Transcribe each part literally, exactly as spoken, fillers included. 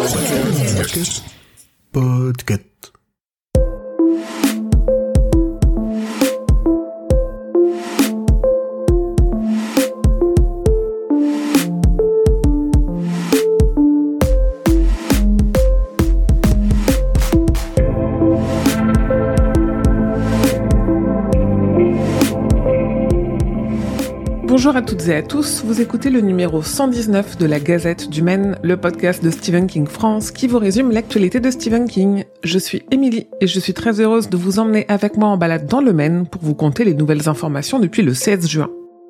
Podcast. Podcast. Bonjour à toutes et à tous, vous écoutez le numéro cent dix-neuf de la Gazette du Maine, le podcast de Stephen King France qui vous résume l'actualité de Stephen King. Je suis Émilie et je suis très heureuse de vous emmener avec moi en balade dans le Maine pour vous conter les nouvelles informations depuis le seize juin.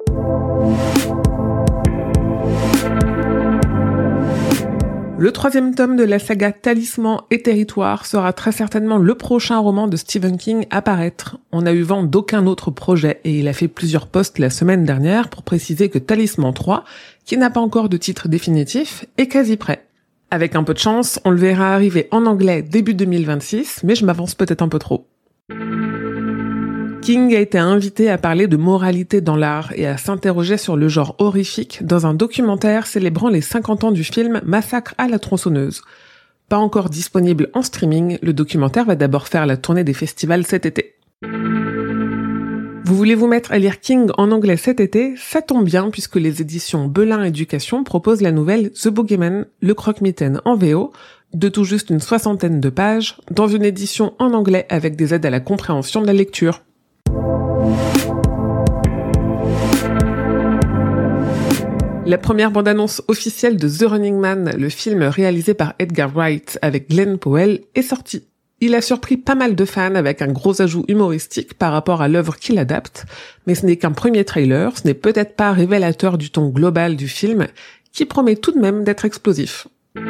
Le troisième tome de la saga Talisman et Territoire sera très certainement le prochain roman de Stephen King à paraître. On n'a eu vent d'aucun autre projet et il a fait plusieurs posts la semaine dernière pour préciser que Talisman trois, qui n'a pas encore de titre définitif, est quasi prêt. Avec un peu de chance, on le verra arriver en anglais début deux mille vingt-six, mais je m'avance peut-être un peu trop. King a été invité à parler de moralité dans l'art et à s'interroger sur le genre horrifique dans un documentaire célébrant les cinquante ans du film Massacre à la tronçonneuse. Pas encore disponible en streaming, le documentaire va d'abord faire la tournée des festivals cet été. Vous voulez vous mettre à lire King en anglais cet été? Ça tombe bien puisque les éditions Belin Éducation proposent la nouvelle The Boogeyman, le croque-mitaine en V O, de tout juste une soixantaine de pages, dans une édition en anglais avec des aides à la compréhension de la lecture. La première bande-annonce officielle de The Running Man, le film réalisé par Edgar Wright avec Glenn Powell, est sortie. Il a surpris pas mal de fans avec un gros ajout humoristique par rapport à l'œuvre qu'il adapte, mais ce n'est qu'un premier trailer, ce n'est peut-être pas révélateur du ton global du film, qui promet tout de même d'être explosif.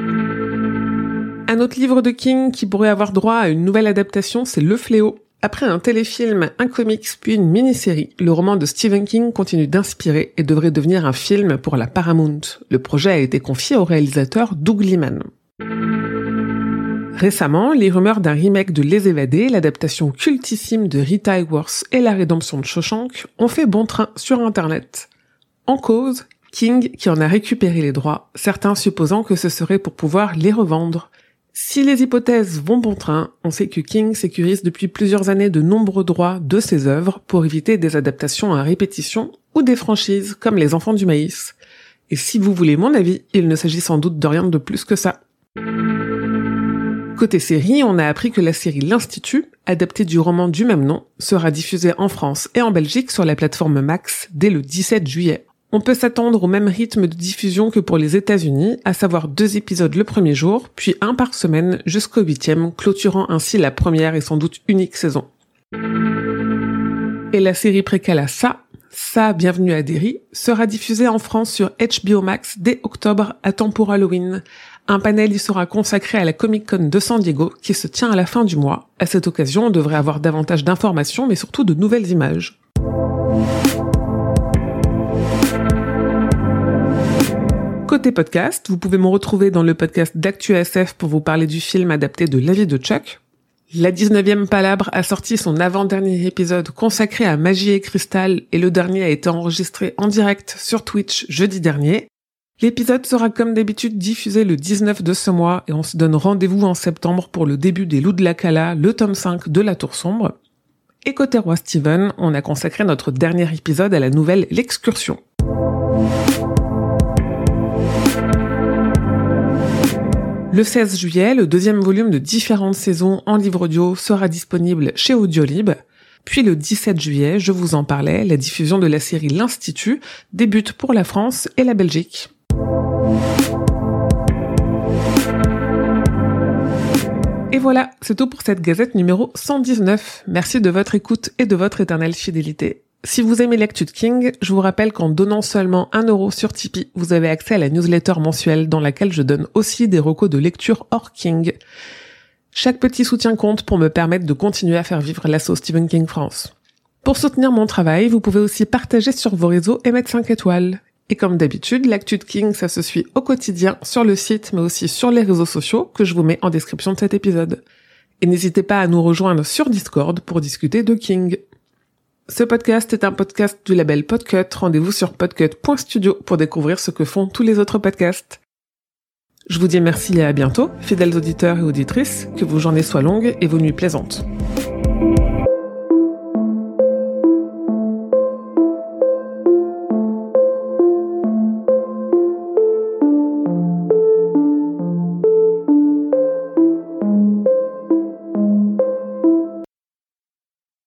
Un autre livre de King qui pourrait avoir droit à une nouvelle adaptation, c'est Le Fléau. Après un téléfilm, un comics puis une mini-série, le roman de Stephen King continue d'inspirer et devrait devenir un film pour la Paramount. Le projet a été confié au réalisateur Doug Liman. Récemment, les rumeurs d'un remake de Les Évadés, l'adaptation cultissime de Rita Hayworth et la rédemption de Shawshank, ont fait bon train sur Internet. En cause, King qui en a récupéré les droits, certains supposant que ce serait pour pouvoir les revendre. Si les hypothèses vont bon train, on sait que King sécurise depuis plusieurs années de nombreux droits de ses œuvres pour éviter des adaptations à répétition ou des franchises comme Les Enfants du Maïs. Et si vous voulez mon avis, il ne s'agit sans doute de rien de plus que ça. Côté série, on a appris que la série L'Institut, adaptée du roman du même nom, sera diffusée en France et en Belgique sur la plateforme Max dès le dix-sept juillet. On peut s'attendre au même rythme de diffusion que pour les États-Unis, à savoir deux épisodes le premier jour, puis un par semaine jusqu'au huitième, clôturant ainsi la première et sans doute unique saison. Et la série préquelle à ça, Ça, Bienvenue à Derry, sera diffusée en France sur H B O Max dès octobre à temps pour Halloween. Un panel y sera consacré à la Comic-Con de San Diego qui se tient à la fin du mois. À cette occasion, on devrait avoir davantage d'informations mais surtout de nouvelles images. Côté podcast, vous pouvez me retrouver dans le podcast d'Actu S F pour vous parler du film adapté de La vie de Chuck. La dix-neuvième Palabre a sorti son avant-dernier épisode consacré à Magie et Cristal et le dernier a été enregistré en direct sur Twitch jeudi dernier. L'épisode sera comme d'habitude diffusé le dix-neuf de ce mois et on se donne rendez-vous en septembre pour le début des Loups de la Cala, le tome cinq de La Tour Sombre. Et côté Roi Steven, on a consacré notre dernier épisode à la nouvelle L'Excursion. Le seize juillet, le deuxième volume de différentes saisons en livre audio sera disponible chez Audiolib. Puis le dix-sept juillet, je vous en parlais, la diffusion de la série L'Institut débute pour la France et la Belgique. Et voilà, c'est tout pour cette gazette numéro cent dix-neuf. Merci de votre écoute et de votre éternelle fidélité. Si vous aimez l'actu de King, je vous rappelle qu'en donnant seulement un euro sur Tipeee, vous avez accès à la newsletter mensuelle dans laquelle je donne aussi des recos de lecture hors King. Chaque petit soutien compte pour me permettre de continuer à faire vivre l'asso Stephen King France. Pour soutenir mon travail, vous pouvez aussi partager sur vos réseaux et mettre cinq étoiles. Et comme d'habitude, l'actu de King, ça se suit au quotidien sur le site, mais aussi sur les réseaux sociaux que je vous mets en description de cet épisode. Et n'hésitez pas à nous rejoindre sur Discord pour discuter de King. Ce podcast est un podcast du label Podcut. Rendez-vous sur podcut point studio pour découvrir ce que font tous les autres podcasts. Je vous dis merci et à bientôt, fidèles auditeurs et auditrices, que vos journées soient longues et vos nuits plaisantes.